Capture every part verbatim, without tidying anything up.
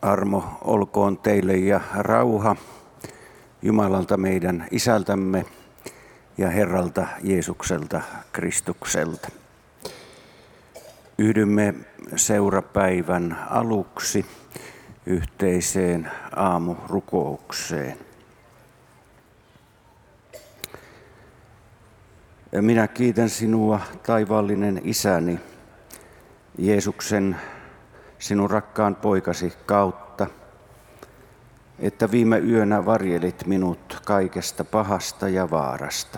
Armo olkoon teille ja rauha Jumalalta meidän Isältämme ja Herralta Jeesukselta Kristukselta. Yhdymme seurapäivän aluksi yhteiseen aamurukoukseen. Minä kiitän sinua, taivaallinen Isäni, Jeesuksen, sinun rakkaan poikasi kautta, että viime yönä varjelit minut kaikesta pahasta ja vaarasta.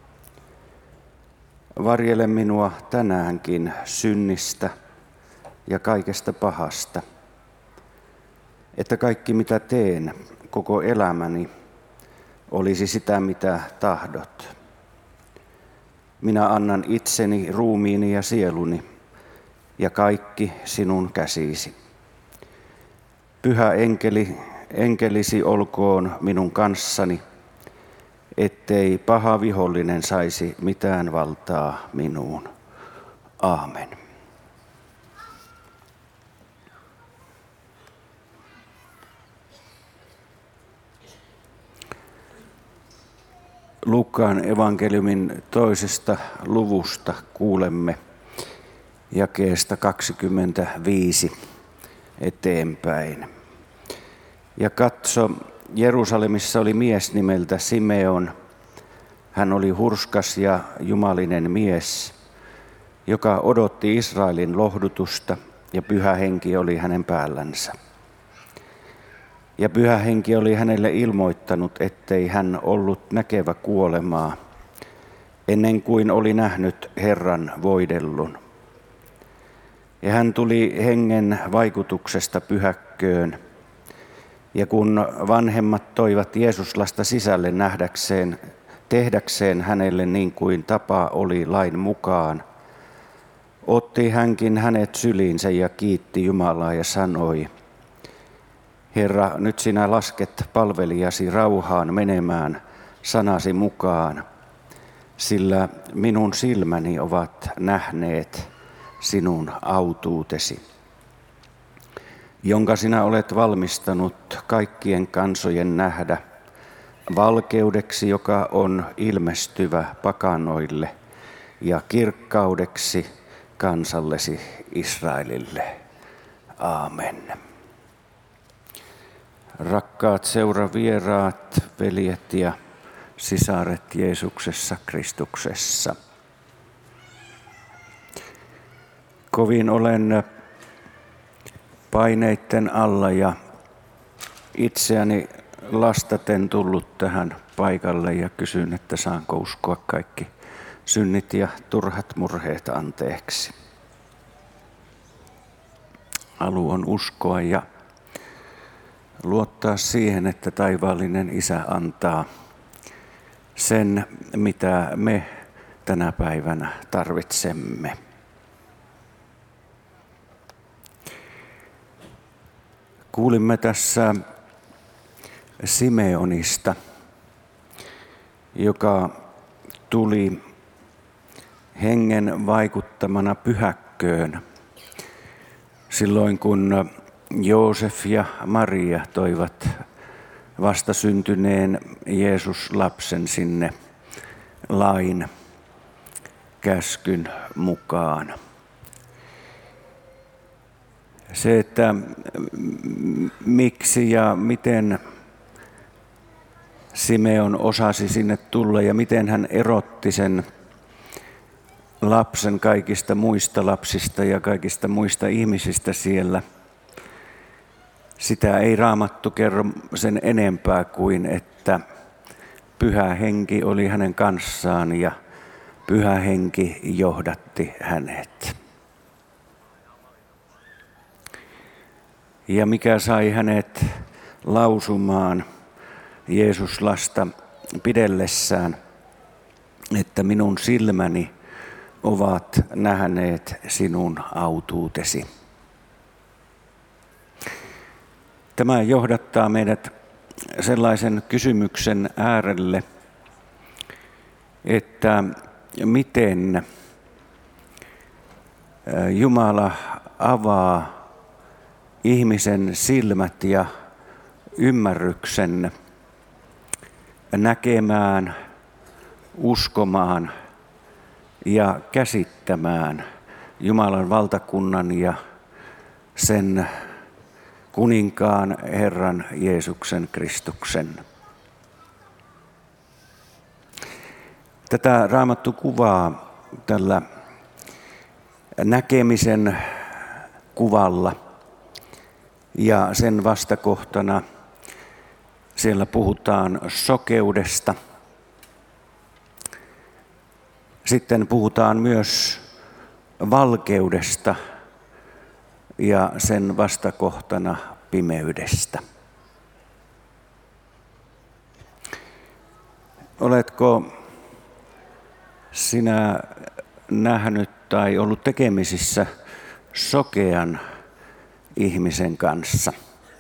Varjele minua tänäänkin synnistä ja kaikesta pahasta, että kaikki mitä teen, koko elämäni, olisi sitä mitä tahdot. Minä annan itseni, ruumiini ja sieluni ja kaikki sinun käsisi. Pyhä enkeli, enkelisi olkoon minun kanssani, ettei paha vihollinen saisi mitään valtaa minuun. Aamen. Luukkaan evankeliumin toisesta luvusta kuulemme jakeesta kaksikymmentäviisi eteenpäin. Ja katso, Jerusalemissa oli mies nimeltä Simeon. Hän oli hurskas ja jumalinen mies, joka odotti Israelin lohdutusta, ja Pyhä Henki oli hänen päällänsä. Ja Pyhä Henki oli hänelle ilmoittanut, ettei hän ollut näkevä kuolemaa, ennen kuin oli nähnyt Herran voidellun. Ja hän tuli hengen vaikutuksesta pyhäkköön, ja kun vanhemmat toivat Jeesuslasta sisälle nähdäkseen, tehdäkseen hänelle niin kuin tapa oli lain mukaan, otti hänkin hänet syliinsä ja kiitti Jumalaa ja sanoi: Herra, nyt sinä lasket palvelijasi rauhaan menemään sanasi mukaan, sillä minun silmäni ovat nähneet sinun autuutesi, jonka sinä olet valmistanut kaikkien kansojen nähdä, valkeudeksi, joka on ilmestyvä pakanoille, ja kirkkaudeksi kansallesi Israelille. Aamen. Rakkaat seuravieraat, veljet ja sisaret Jeesuksessa Kristuksessa. Kovin olen paineitten alla ja itseäni lastaten tullut tähän paikalle ja kysyn, että saanko uskoa kaikki synnit ja turhat murheet anteeksi. Haluan uskoa ja luottaa siihen, että taivaallinen Isä antaa sen, mitä me tänä päivänä tarvitsemme. Kuulimme tässä Simeonista, joka tuli hengen vaikuttamana pyhäkköön silloin, kun Joosef ja Maria toivat vastasyntyneen Jeesus-lapsen sinne lain käskyn mukaan. Se, että miksi ja miten Simeon osasi sinne tulla ja miten hän erotti sen lapsen kaikista muista lapsista ja kaikista muista ihmisistä siellä, sitä ei Raamattu kerro sen enempää kuin, että Pyhä Henki oli hänen kanssaan ja Pyhä Henki johdatti hänet. Ja mikä sai hänet lausumaan Jeesuslasta pidellessään, että minun silmäni ovat nähneet sinun autuutesi. Tämä johdattaa meidät sellaisen kysymyksen äärelle, että miten Jumala avaa ihmisen silmät ja ymmärryksen näkemään, uskomaan ja käsittämään Jumalan valtakunnan ja sen kuninkaan Herran Jeesuksen Kristuksen. Tätä Raamattu kuvaa tällä näkemisen kuvalla ja sen vastakohtana siellä puhutaan sokeudesta. Sitten puhutaan myös valkeudesta ja sen vastakohtana pimeydestä. Oletko sinä nähnyt tai ollut tekemisissä sokean ihmisen kanssa?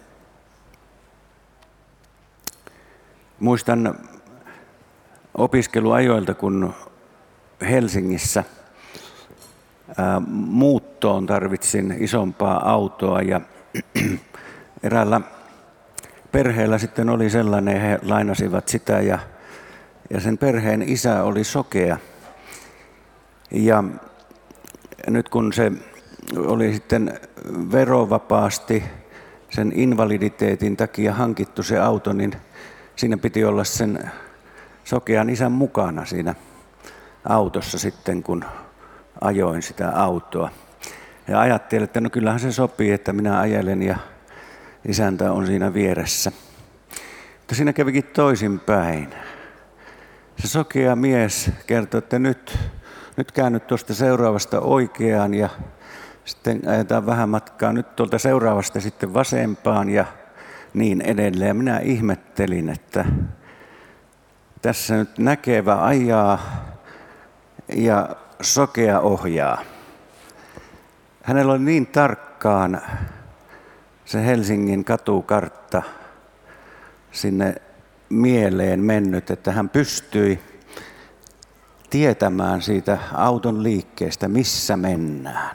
Muistan opiskeluajoilta, kun Helsingissä ää, muuttoon tarvitsin isompaa autoa ja eräällä perheellä sitten oli sellainen, he lainasivat sitä ja, ja sen perheen isä oli sokea. Ja nyt kun se oli sitten verovapaasti sen invaliditeetin takia hankittu se auto, niin siinä piti olla sen sokean isän mukana siinä autossa sitten, kun ajoin sitä autoa. Ja ajattelin, että no kyllähän se sopii, että minä ajelen ja isäntä on siinä vieressä. Mutta siinä kävikin toisinpäin. Se sokea mies kertoi, että nyt, nyt käännyt tuosta seuraavasta oikeaan ja sitten ajetaan vähän matkaa nyt tuolta seuraavasta sitten vasempaan ja niin edelleen. Minä ihmettelin, että tässä nyt näkevä ajaa ja sokea ohjaa. Hänellä oli niin tarkkaan se Helsingin katukartta sinne mieleen mennyt, että hän pystyi tietämään siitä auton liikkeestä, missä mennään.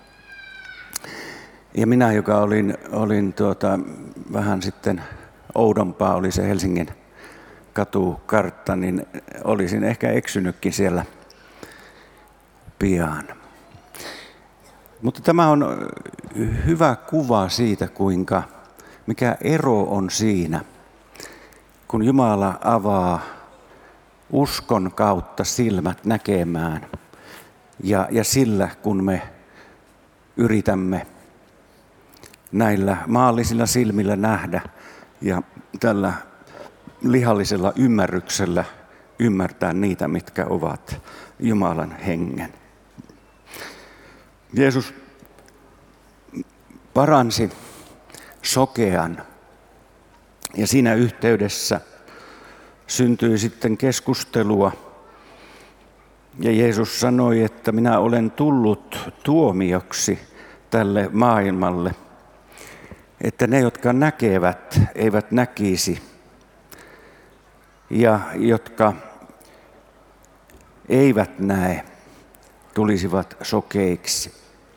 Ja minä, joka olin, olin tuota, vähän sitten oudompaa, oli se Helsingin katukartta, niin olisin ehkä eksynytkin siellä pian. Mutta tämä on hyvä kuva siitä, kuinka, mikä ero on siinä, kun Jumala avaa uskon kautta silmät näkemään ja, ja sillä, kun me yritämme näillä maallisilla silmillä nähdä ja tällä lihallisella ymmärryksellä ymmärtää niitä, mitkä ovat Jumalan hengen. Jeesus paransi sokean ja siinä yhteydessä syntyi sitten keskustelua. Ja Jeesus sanoi, että minä olen tullut tuomioksi tälle maailmalle, että ne, jotka näkevät, eivät näkisi, ja jotka eivät näe, tulisivat sokeiksi.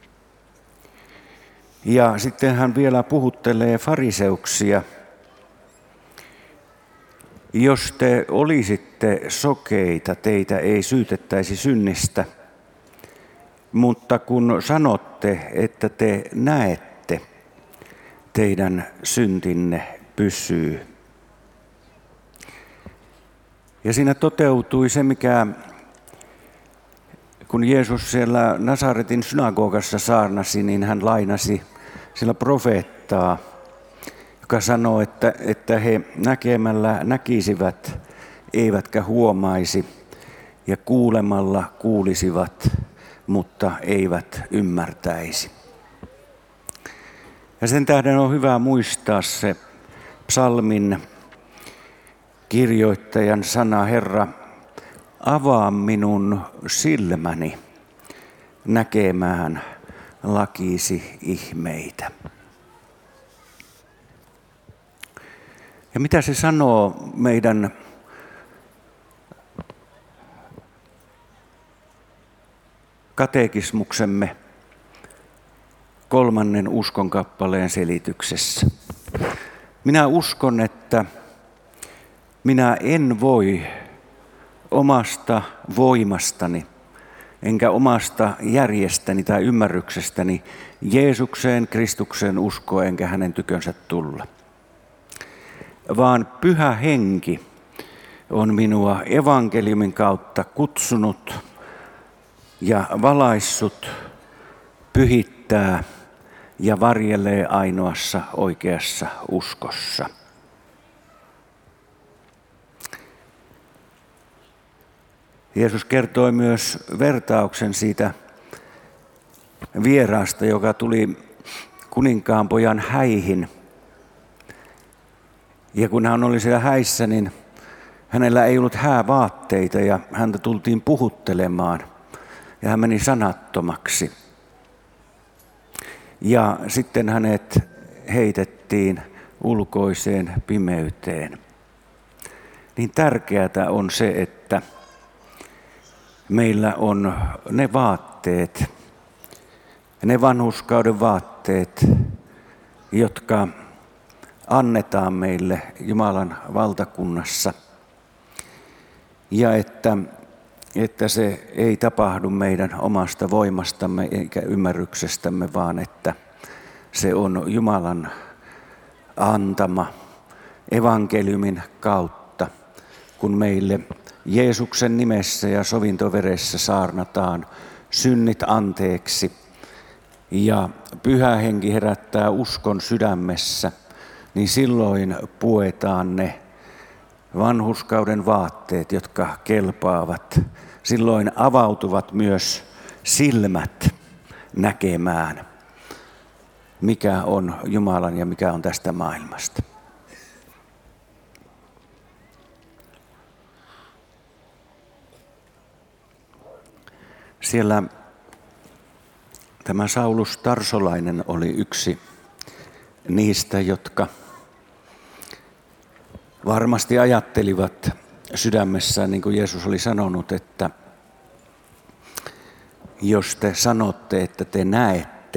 Ja sitten hän vielä puhuttelee fariseuksia. Jos te olisitte sokeita, teitä ei syytettäisi synnistä, mutta kun sanotte, että te näette, teidän syntinne pysyy. Ja siinä toteutui se, mikä kun Jeesus siellä Nasaretin synagogassa saarnasi, niin hän lainasi sillä profeettaa, joka sanoo, että, että he näkemällä näkisivät, eivätkä huomaisi, ja kuulemalla kuulisivat, mutta eivät ymmärtäisi. Ja sen tähden on hyvä muistaa se psalmin kirjoittajan sana, Herra, avaa minun silmäni näkemään lakisi ihmeitä. Ja mitä se sanoo meidän katekismuksemme kolmannen uskonkappaleen selityksessä. Minä uskon, että minä en voi omasta voimastani, enkä omasta järjestäni tai ymmärryksestäni Jeesukseen, Kristukseen uskoa, enkä hänen tykönsä tulla. Vaan Pyhä Henki on minua evankeliumin kautta kutsunut ja valaissut, pyhittää ja varjelee ainoassa oikeassa uskossa. Jeesus kertoi myös vertauksen siitä vieraasta, joka tuli kuninkaanpojan häihin. Ja kun hän oli siellä häissä, niin hänellä ei ollut häävaatteita ja häntä tultiin puhuttelemaan. Ja hän meni sanattomaksi. Ja sitten hänet heitettiin ulkoiseen pimeyteen. Niin tärkeää on se, että meillä on ne vaatteet, ne vanhurskauden vaatteet, jotka annetaan meille Jumalan valtakunnassa. Ja että, että se ei tapahdu meidän omasta voimastamme eikä ymmärryksestämme, vaan että se on Jumalan antama evankeliumin kautta, kun meille Jeesuksen nimessä ja sovintoveressä saarnataan synnit anteeksi ja Pyhä Henki herättää uskon sydämessä, niin silloin puetaan ne vanhurskauden vaatteet, jotka kelpaavat. Silloin avautuvat myös silmät näkemään, mikä on Jumalan ja mikä on tästä maailmasta. Siellä tämä Saulus Tarsolainen oli yksi niistä, jotka varmasti ajattelivat sydämessään, niin kuin Jeesus oli sanonut, että jos te sanotte, että te näette,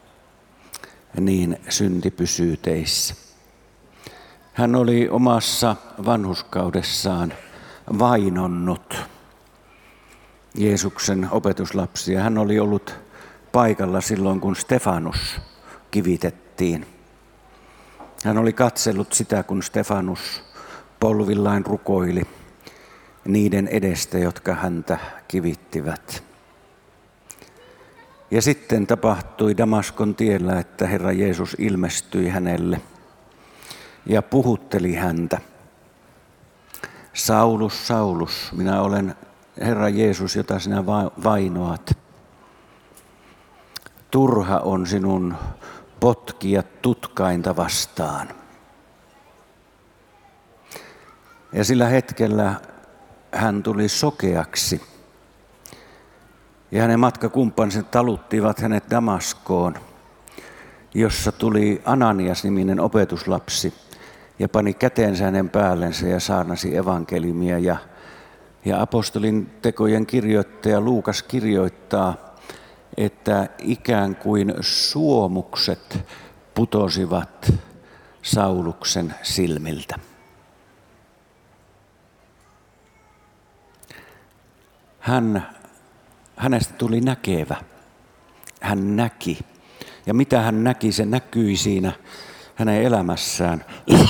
niin synti pysyy teissä. Hän oli omassa vanhurskaudessaan vainonnut Jeesuksen opetuslapsia. Hän oli ollut paikalla silloin, kun Stefanus kivitettiin. Hän oli katsellut sitä, kun Stefanus polvillaan rukoili niiden edestä, jotka häntä kivittivät. Ja sitten tapahtui Damaskon tiellä, että Herra Jeesus ilmestyi hänelle ja puhutteli häntä. Saulus, Saulus, minä olen Herra Jeesus, jota sinä vainoat. Turha on sinun potkia tutkainta vastaan. Ja sillä hetkellä hän tuli sokeaksi. Ja hänen matkakumppansa taluttivat hänet Damaskoon, jossa tuli Ananias-niminen opetuslapsi ja pani käteensä hänen päällensä ja saarnasi evankeliumia. Ja, ja apostolin tekojen kirjoittaja Luukas kirjoittaa, että ikään kuin suomukset putosivat Sauluksen silmiltä. Hän, hänestä tuli näkevä. Hän näki. Ja mitä hän näki, se näkyi siinä hänen elämässään.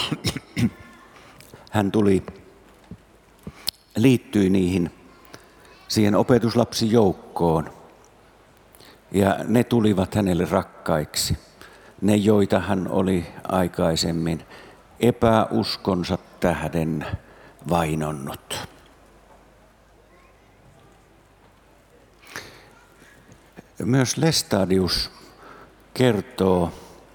Hän tuli, liittyi niihin, siihen opetuslapsijoukkoon. Ja ne tulivat hänelle rakkaiksi. Ne, joita hän oli aikaisemmin epäuskonsa tähden vainonnut. Myös Lestadius kertoo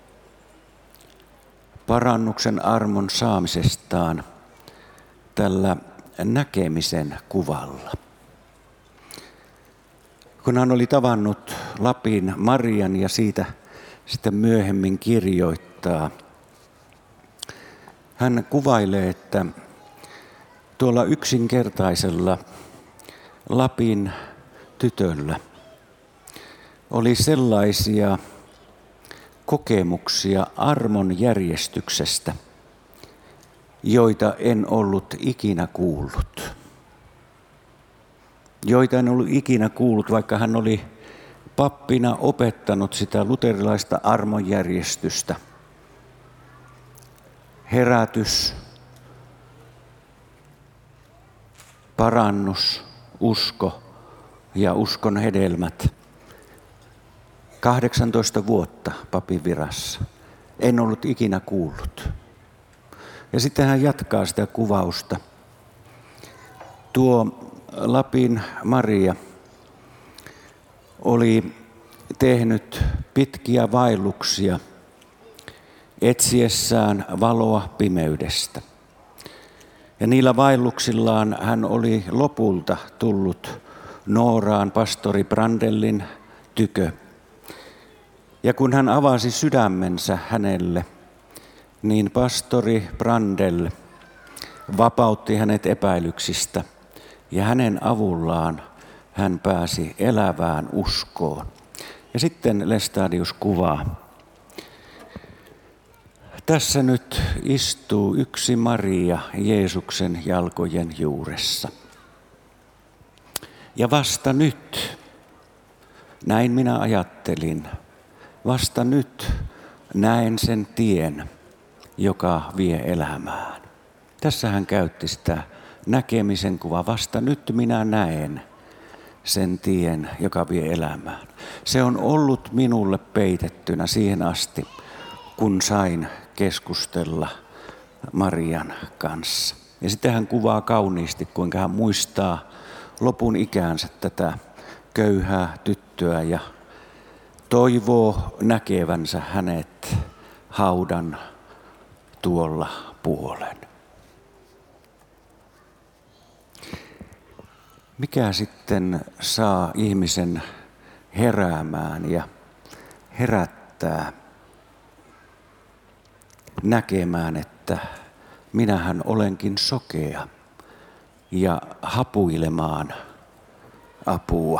parannuksen armon saamisestaan tällä näkemisen kuvalla. Kun hän oli tavannut Lapin Marian ja siitä sitten myöhemmin kirjoittaa, hän kuvailee, että tuolla yksinkertaisella Lapin tytöllä oli sellaisia kokemuksia armon järjestyksestä, joita en ollut ikinä kuullut. Joita en ollut ikinä kuullut, vaikka hän oli pappina opettanut sitä luterilaista armonjärjestystä. Herätys, parannus, usko ja uskon hedelmät. kahdeksantoista vuotta papin virassa. En ollut ikinä kuullut. Ja sitten hän jatkaa sitä kuvausta. Tuo Lapin Maria oli tehnyt pitkiä vaelluksia etsiessään valoa pimeydestä. Ja niillä vaelluksillaan hän oli lopulta tullut Nooraan pastori Brandellin tykö. Ja kun hän avasi sydämensä hänelle, niin pastori Brandell vapautti hänet epäilyksistä ja hänen avullaan hän pääsi elävään uskoon. Ja sitten Lestadius kuvaa. Tässä nyt istuu yksi Maria Jeesuksen jalkojen juuressa. Ja vasta nyt, näin minä ajattelin, vasta nyt näen sen tien, joka vie elämään. Tässä hän käytti sitä näkemisen kuvaa. Vasta nyt minä näen sen tien, joka vie elämään. Se on ollut minulle peitettynä siihen asti, kun sain keskustella Marian kanssa. Ja sitten hän kuvaa kauniisti, kuinka hän muistaa lopun ikäänsä tätä köyhää tyttöä ja toivoo näkevänsä hänet haudan tuolla puolen. Mikä sitten saa ihmisen heräämään ja herättää näkemään, että minähän olenkin sokea ja hapuilemaan apua?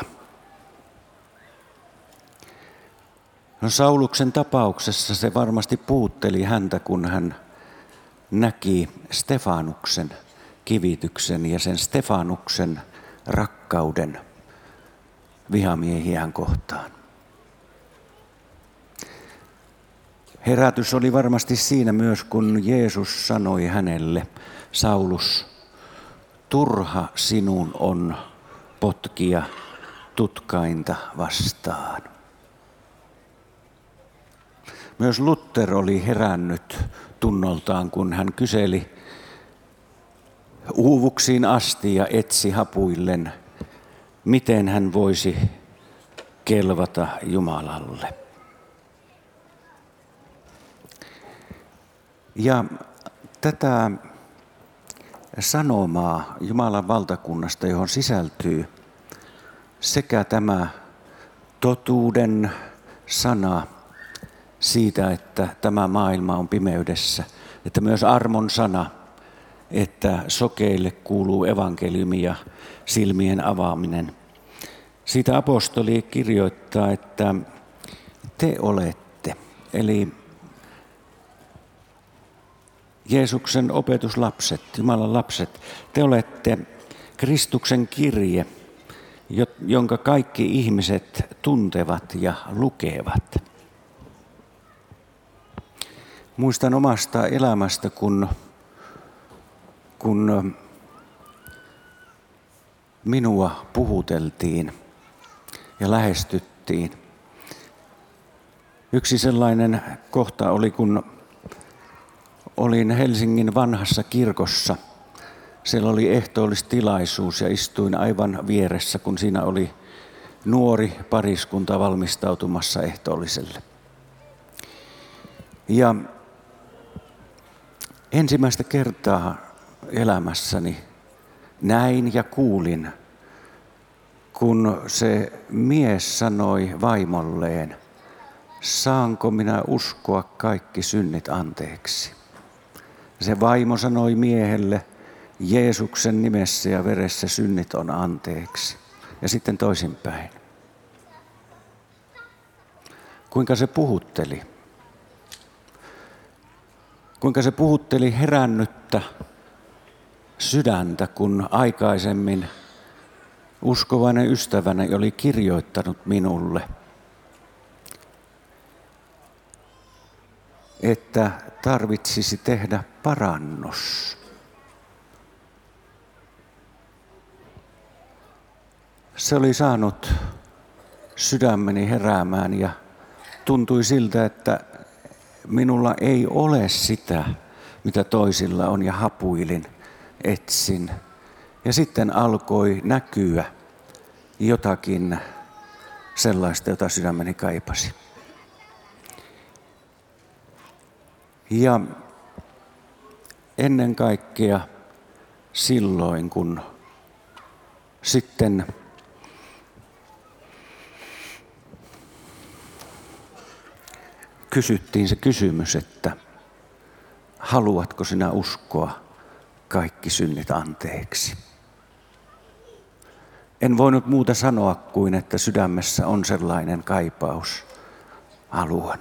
No, Sauluksen tapauksessa se varmasti puutteli häntä, kun hän näki Stefanuksen kivityksen ja sen Stefanuksen rakkauden vihamiehiään kohtaan. Herätys oli varmasti siinä myös, kun Jeesus sanoi hänelle, Saulus, turha sinun on potkia tutkainta vastaan. Myös Luther oli herännyt tunnoltaan, kun hän kyseli uuvuksiin asti ja etsi hapuillen, miten hän voisi kelvata Jumalalle. Ja tätä sanomaa Jumalan valtakunnasta, johon sisältyy sekä tämä totuuden sana siitä, että tämä maailma on pimeydessä, että myös armon sana, että sokeille kuuluu evankeliumi ja silmien avaaminen. Siitä apostoli kirjoittaa, että te olette, eli Jeesuksen opetuslapset, Jumalan lapset, te olette Kristuksen kirje, jonka kaikki ihmiset tuntevat ja lukevat. Muistan omasta elämästä, kun, kun minua puhuteltiin ja lähestyttiin. Yksi sellainen kohta oli, kun olin Helsingin vanhassa kirkossa. Siellä oli ehtoollistilaisuus ja istuin aivan vieressä, kun siinä oli nuori pariskunta valmistautumassa ehtoolliselle. Ja ensimmäistä kertaa elämässäni näin ja kuulin, kun se mies sanoi vaimolleen, saanko minä uskoa kaikki synnit anteeksi? Se vaimo sanoi miehelle, Jeesuksen nimessä ja veressä synnit on anteeksi. Ja sitten toisinpäin. Kuinka se puhutteli? kuinka se puhutteli herännyttä sydäntä, kun aikaisemmin uskovainen ystäväni oli kirjoittanut minulle, että tarvitsisi tehdä parannus. Se oli saanut sydämeni heräämään ja tuntui siltä, että minulla ei ole sitä, mitä toisilla on, ja hapuilin, etsin. Ja sitten alkoi näkyä jotakin sellaista, jota sydämeni kaipasi. Ja ennen kaikkea silloin, kun sitten kysyttiin se kysymys, että haluatko sinä uskoa kaikki synnit anteeksi? En voinut muuta sanoa kuin, että sydämessä on sellainen kaipaus. Haluan.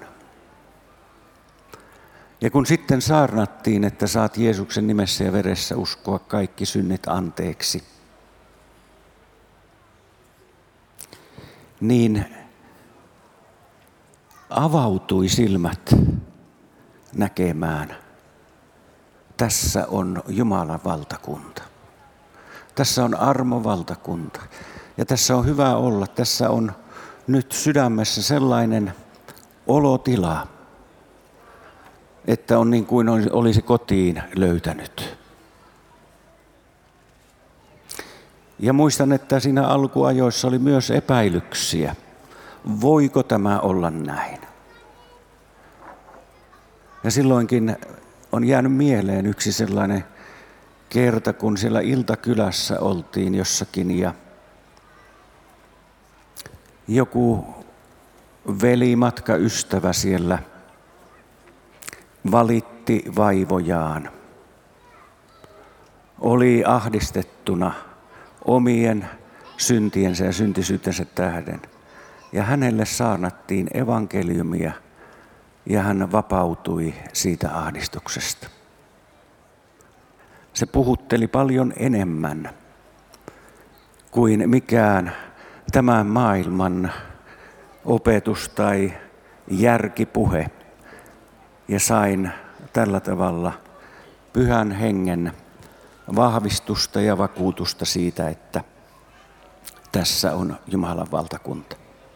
Ja kun sitten saarnattiin, että saat Jeesuksen nimessä ja veressä uskoa kaikki synnit anteeksi, niin avautui silmät näkemään. Tässä on Jumalan valtakunta. Tässä on armovaltakunta. Ja tässä on hyvä olla. Tässä on nyt sydämessä sellainen olotila, että on niin kuin olisi kotiin löytänyt. Ja muistan, että siinä alkuajoissa oli myös epäilyksiä. Voiko tämä olla näin? Ja silloinkin on jäänyt mieleen yksi sellainen kerta, kun siellä Iltakylässä oltiin jossakin ja joku velimatkaystävä siellä valitti vaivojaan. Oli ahdistettuna omien syntiensä ja syntisyytensä tähden. Ja hänelle saarnattiin evankeliumia ja hän vapautui siitä ahdistuksesta. Se puhutteli paljon enemmän kuin mikään tämän maailman opetus tai järkipuhe. Ja sain tällä tavalla Pyhän Hengen vahvistusta ja vakuutusta siitä, että tässä on Jumalan valtakunta.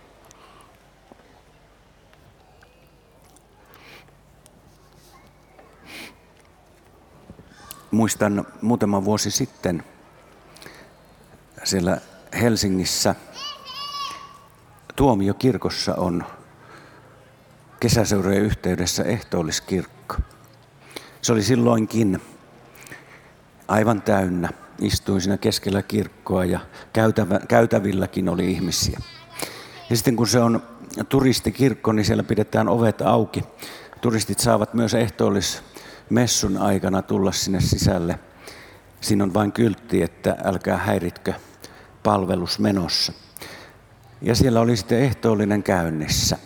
Muistan muutama vuosi sitten siellä Helsingissä Tuomiokirkossa on kesäseurojen yhteydessä ehtoolliskirkko. Se oli silloinkin aivan täynnä. Istuin siinä keskellä kirkkoa ja käytävä, käytävilläkin oli ihmisiä. Ja sitten kun se on turistikirkko, niin siellä pidetään ovet auki. Turistit saavat myös ehtoollismessun aikana tulla sinne sisälle. Siinä on vain kyltti, että älkää häiritkö palvelus menossa. Ja siellä oli sitten ehtoollinen käynnissä.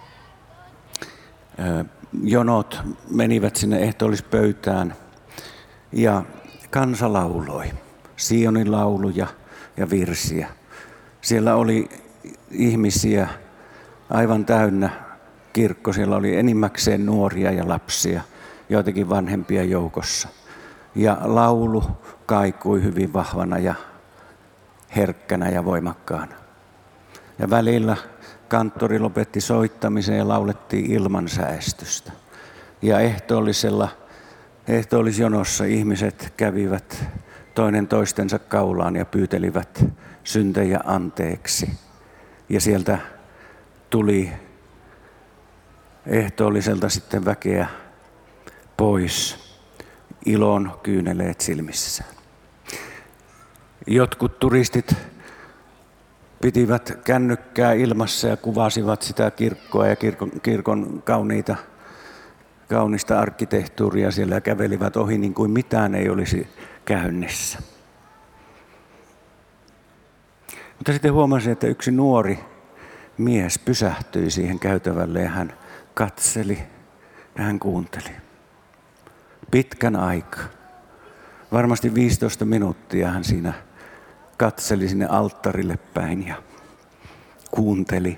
Jonot menivät sinne ehtoollispöytään ja kansa lauloi Sionin lauluja ja virsiä. Siellä oli ihmisiä aivan täynnä kirkko. Siellä oli enimmäkseen nuoria ja lapsia, joitakin vanhempia joukossa. Ja laulu kaikui hyvin vahvana ja herkkänä ja voimakkaana. Ja välillä kanttori lopetti soittamisen ja laulettiin ilman säestystä. Ja ehtoollisella, ehtoollisjonossa ihmiset kävivät toinen toistensa kaulaan ja pyytelivät syntejä anteeksi. Ja sieltä tuli ehtoolliselta sitten väkeä pois, ilon kyyneleet silmissään. Jotkut turistit pitivät kännykkää ilmassa ja kuvasivat sitä kirkkoa ja kirkon, kirkon kauniita, kaunista arkkitehtuuria siellä ja kävelivät ohi niin kuin mitään ei olisi käynnissä. Mutta sitten huomasin, että yksi nuori mies pysähtyi siihen käytävälle ja hän katseli ja hän kuunteli. pitkän aikaa. Varmasti viisitoista minuuttia hän siinä katseli sinne alttarille päin ja kuunteli.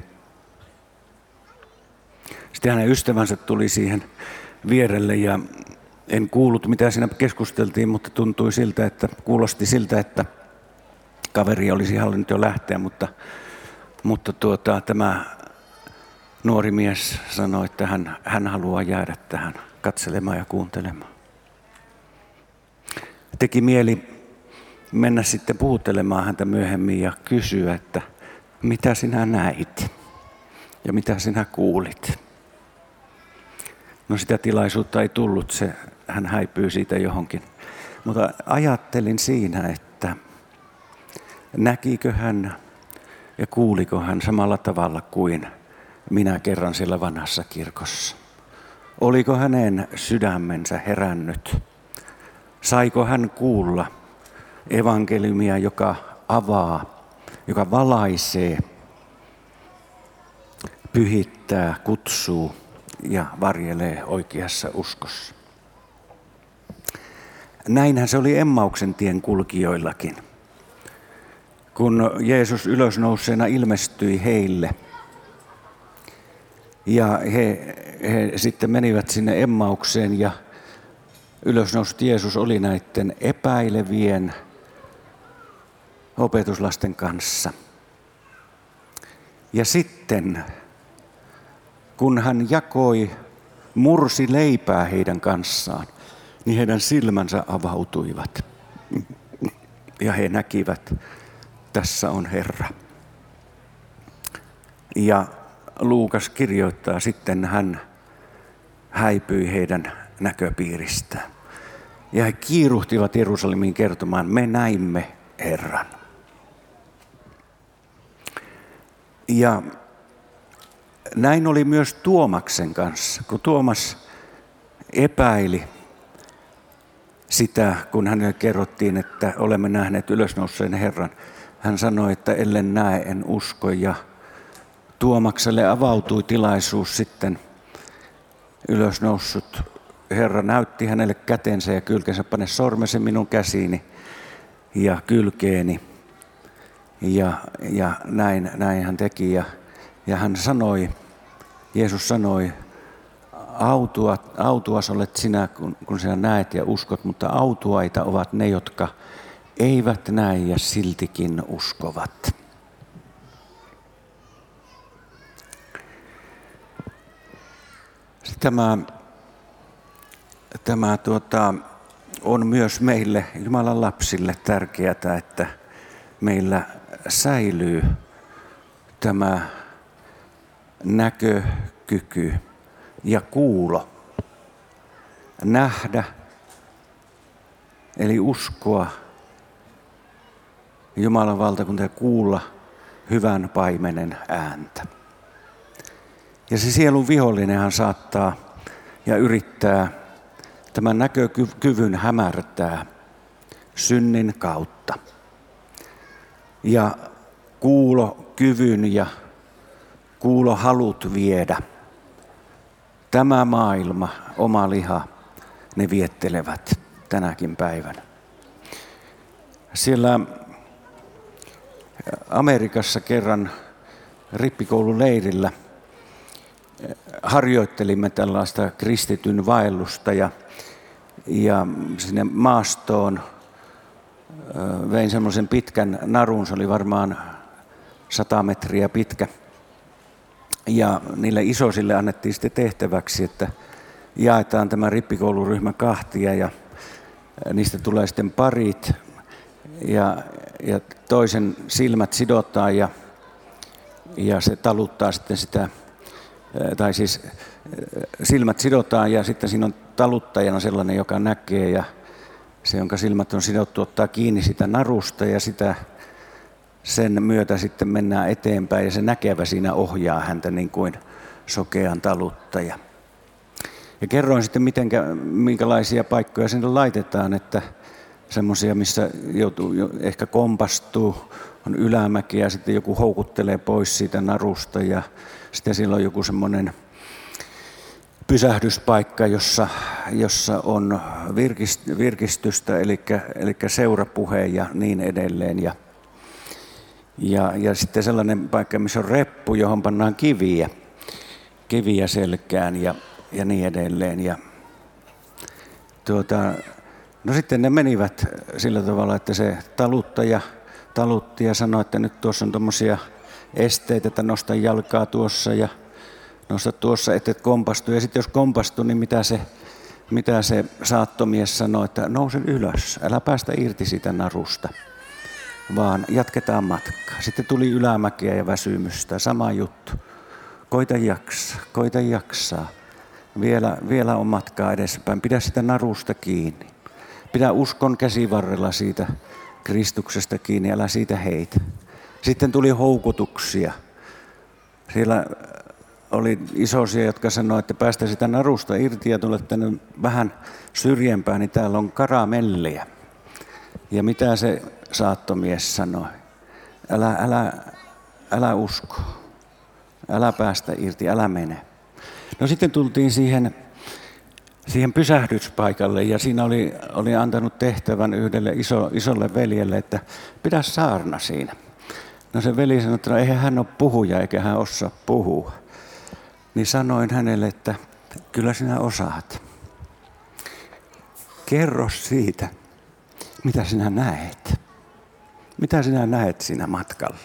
Sitten hänen ystävänsä tuli siihen vierelle ja en kuullut mitä siinä keskusteltiin, mutta tuntui siltä, että kuulosti siltä, että kaveri olisi halunnut jo lähteä, mutta, mutta tuota, tämä nuori mies sanoi, että hän, hän haluaa jäädä tähän katselemaan ja kuuntelemaan. Teki mieli mennä sitten puhuttelemaan häntä myöhemmin ja kysyä, että mitä sinä näit ja mitä sinä kuulit. No sitä tilaisuutta ei tullut, se, hän häipyy siitä johonkin. Mutta ajattelin siinä, että näkikö hän ja kuuliko hän samalla tavalla kuin minä kerran siellä vanhassa kirkossa. Oliko hänen sydämensä herännyt? Saiko hän kuulla evankeliumia, joka avaa, joka valaisee, pyhittää, kutsuu ja varjelee oikeassa uskossa? Näinhän se oli Emmauksen tien kulkijoillakin. Kun Jeesus ylösnouseena ilmestyi heille ja he, he sitten menivät sinne Emmaukseen ja ylösnoussut Jeesus oli näiden epäilevien opetuslasten kanssa. Ja sitten kun hän jakoi, mursi leipää heidän kanssaan, niin heidän silmänsä avautuivat ja he näkivät, tässä on Herra. Ja Luukas kirjoittaa sitten, hän häipyi heidän näköpiiristään. Ja he kiiruhtivat Jerusalemiin kertomaan, me näimme Herran. Ja näin oli myös Tuomaksen kanssa, kun Tuomas epäili sitä, kun hänelle kerrottiin, että olemme nähneet ylösnouseen Herran. Hän sanoi, että ellen näe, en usko, ja Tuomakselle avautui tilaisuus sitten. Ylösnoussut Herra näytti hänelle kätensä ja kylkensä, pane sormesi minun käsiini ja kylkeeni. Ja, ja näin, näin hän teki ja, ja hän sanoi, Jeesus sanoi, autua, autuas olet sinä, kun, kun sinä näet ja uskot, mutta autuaita ovat ne, jotka eivät näe ja siltikin uskovat. Tämä, tämä tuota, on myös meille, Jumalan lapsille, tärkeää, että meillä säilyy tämä näkökyky ja kuulo. Nähdä, eli uskoa Jumalan valtakunta ja kuulla hyvän paimenen ääntä. Ja se sielun vihollinenhan saattaa ja yrittää tämän näkökyvyn hämärtää synnin kautta. Ja kuulokyvyn ja kuulohalut viedä. Tämä maailma, oma liha, ne viettelevät tänäkin päivänä. Siellä Amerikassa kerran rippikoulun leirillä harjoittelimme tällaista kristityn vaellusta ja, ja sinne maastoon vein semmoisen pitkän narun, se oli varmaan sata metriä pitkä. Ja niille isosille annettiin sitten tehtäväksi, että jaetaan tämä rippikouluryhmä kahtia ja niistä tulee sitten parit ja, ja toisen silmät sidotaan ja, ja se taluttaa sitten sitä, tai siis silmät sidotaan ja sitten siinä on taluttajana sellainen, joka näkee ja se, jonka silmät on sidottu, ottaa kiinni sitä narusta ja sitä sen myötä sitten mennään eteenpäin ja se näkevä siinä ohjaa häntä niin kuin sokean taluttaja. Ja kerroin sitten, mitenkä, minkälaisia paikkoja sinne laitetaan, että semmoisia, missä joutuu, ehkä kompastuu, on ylämäki ja sitten joku houkuttelee pois siitä narusta ja sitten siellä on joku semmoinen pysähdyspaikka, jossa, jossa on virkistystä, eli, eli seurapuhe ja niin edelleen. Ja, ja, ja sitten sellainen paikka, missä on reppu, johon pannaan kiviä, kiviä selkään ja, ja niin edelleen. Ja, tuota, no sitten ne menivät sillä tavalla, että se taluttaja talutti ja sanoi, että nyt tuossa on tommosia esteitä, että nosta jalkaa tuossa ja nosta tuossa, että et kompastu. Ja sitten jos kompastu, niin mitä se, mitä se saattomies sanoi, että nouse ylös, älä päästä irti siitä narusta, vaan jatketaan matkaa. Sitten tuli ylämäkiä ja väsymystä, sama juttu. Koita jaksaa, koita jaksaa. Vielä, vielä on matkaa edespäin, pidä sitä narusta kiinni. Pidä uskon käsivarrella siitä Kristuksesta kiinni, älä siitä heitä. Sitten tuli houkutuksia. Siellä oli isoisia, jotka sanoivat, että päästä sitä narusta irti ja tulet tänne vähän syrjempään, niin täällä on karamelliä. Ja mitä se saattomies sanoi? Älä, älä, älä usko, älä päästä irti, älä mene. No sitten tultiin siihen, siihen pysähdyspaikalle ja siinä oli, oli antanut tehtävän yhdelle iso, isolle veljelle, että pidä saarna siinä. No se veli sanoi, että no, eihän hän ole puhuja eikä hän osaa puhua. Niin sanoin hänelle, että kyllä sinä osaat. Kerro siitä, mitä sinä näet. Mitä sinä näet siinä matkalla.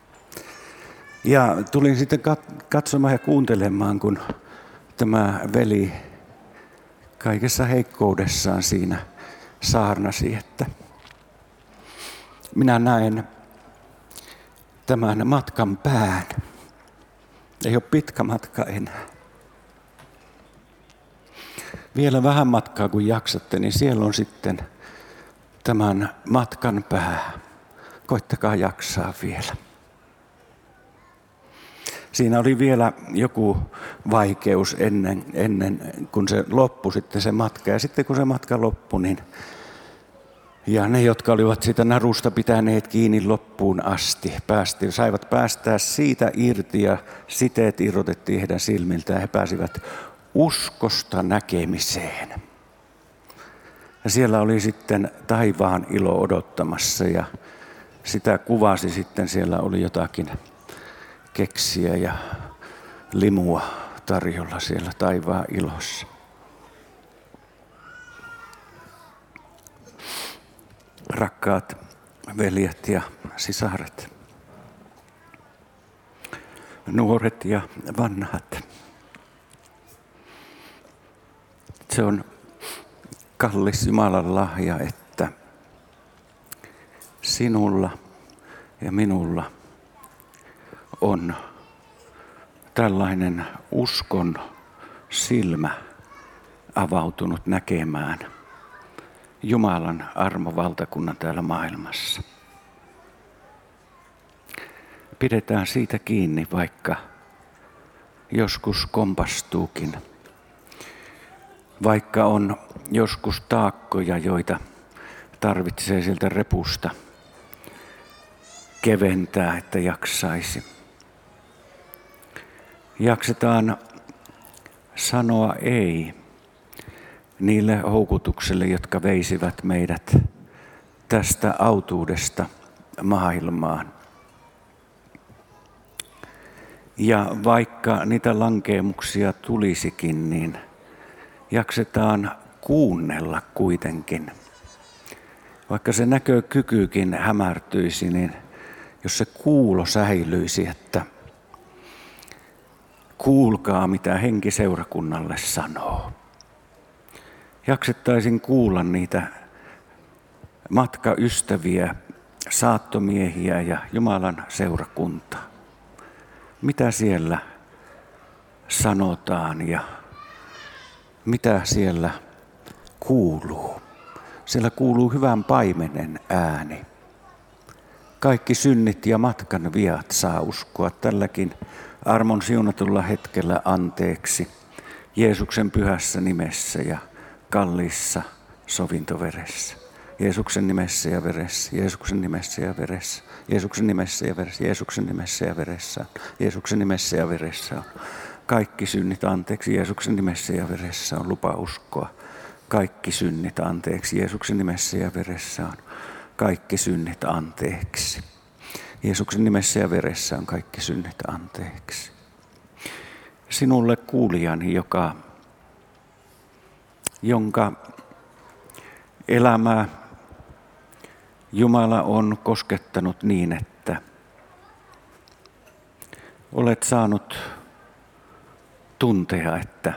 Ja tulin sitten katsomaan ja kuuntelemaan, kun tämä veli kaikessa heikkoudessaan siinä saarnasi, että minä näen tämän matkan pään. Ei ole pitkä matka enää. Vielä vähän matkaa kun jaksatte, niin siellä on sitten tämän matkan pää. Koittakaa jaksaa vielä. Siinä oli vielä joku vaikeus ennen, ennen kuin se loppui sitten se matka. Ja sitten kun se matka loppui, niin ja ne, jotka olivat sitä narusta pitäneet kiinni loppuun asti, päästi, saivat päästää siitä irti ja siteet irrotettiin heidän silmiltään. He pääsivät uskosta näkemiseen. Ja siellä oli sitten taivaan ilo odottamassa ja sitä kuvasi sitten, siellä oli jotakin keksiä ja limua tarjolla siellä taivaan ilossa. Rakkaat veljet ja sisaret, nuoret ja vanhat. Se on kallis Jumalan lahja, että sinulla ja minulla on tällainen uskon silmä avautunut näkemään Jumalan armovaltakunnan täällä maailmassa. Pidetään siitä kiinni, vaikka joskus kompastuukin. Vaikka on joskus taakkoja, joita tarvitsee sieltä repusta keventää, että jaksaisi. Jaksetaan sanoa ei niille houkutuksille, jotka veisivät meidät tästä autuudesta maailmaan. Ja vaikka niitä lankeemuksia tulisikin, niin jaksetaan kuunnella kuitenkin. Vaikka se näkökykykin hämärtyisi, niin jos se kuulo säilyisi, että kuulkaa mitä henki seurakunnalle sanoo. Jaksettaisin kuulla niitä matkaystäviä, saattomiehiä ja Jumalan seurakuntaa. Mitä siellä sanotaan ja mitä siellä kuuluu. Siellä kuuluu hyvän paimenen ääni. Kaikki synnit ja matkan viat saa uskoa tälläkin armon siunatulla hetkellä anteeksi Jeesuksen pyhässä nimessä ja kalliissa sovintoveressä. Jeesuksen nimessä ja veressä, Jeesuksen nimessä ja veressä, Jeesuksen nimessä ja veressä, Jeesuksen nimessä ja veressä, Jeesuksen nimessä ja veressä. kaikki synnit anteeksi Jeesuksen nimessä ja veressä on lupa uskoa. Kaikki synnit anteeksi Jeesuksen nimessä ja veressä on kaikki synnit anteeksi. Jeesuksen nimessä ja veressä on kaikki synnit anteeksi. Sinulle kuulijani, joka, jonka elämää Jumala on koskettanut niin, että olet saanut tuntea, että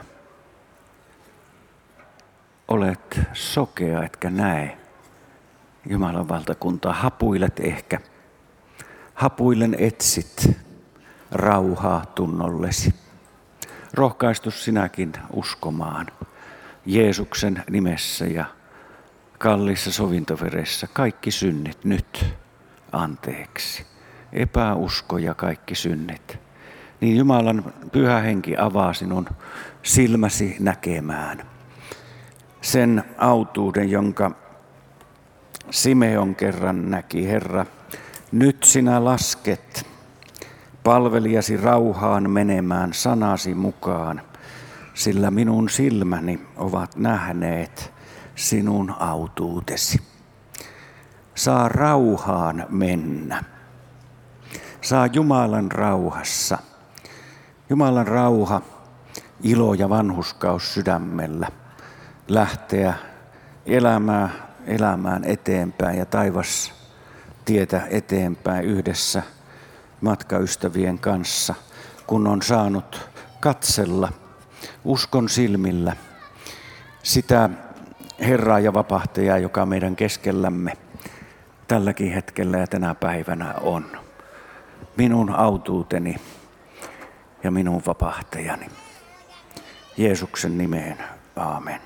olet sokea, etkä näe Jumalan valtakuntaa. Hapuilet ehkä. Hapuillen etsit rauhaa tunnollesi. Rohkaistus sinäkin uskomaan Jeesuksen nimessä ja kalliissa sovintoveressä kaikki synnit nyt anteeksi. Epäusko ja kaikki synnit. Niin Jumalan pyhä henki avaa sinun silmäsi näkemään sen autuuden, jonka Simeon kerran näki. Herra, nyt sinä lasket palvelijasi rauhaan menemään sanasi mukaan, sillä minun silmäni ovat nähneet sinun autuutesi. Saa rauhaan mennä. Saa Jumalan rauhassa. Jumalan rauha, ilo ja vanhurskaus sydämellä lähteä elämään, elämään eteenpäin ja taivas tietä eteenpäin yhdessä matkaystävien kanssa, kun on saanut katsella uskon silmillä sitä Herraa ja vapahtajaa, joka meidän keskellämme tälläkin hetkellä ja tänä päivänä on. Minun autuuteni ja minun vapahtajani. Jeesuksen nimeen. Aamen.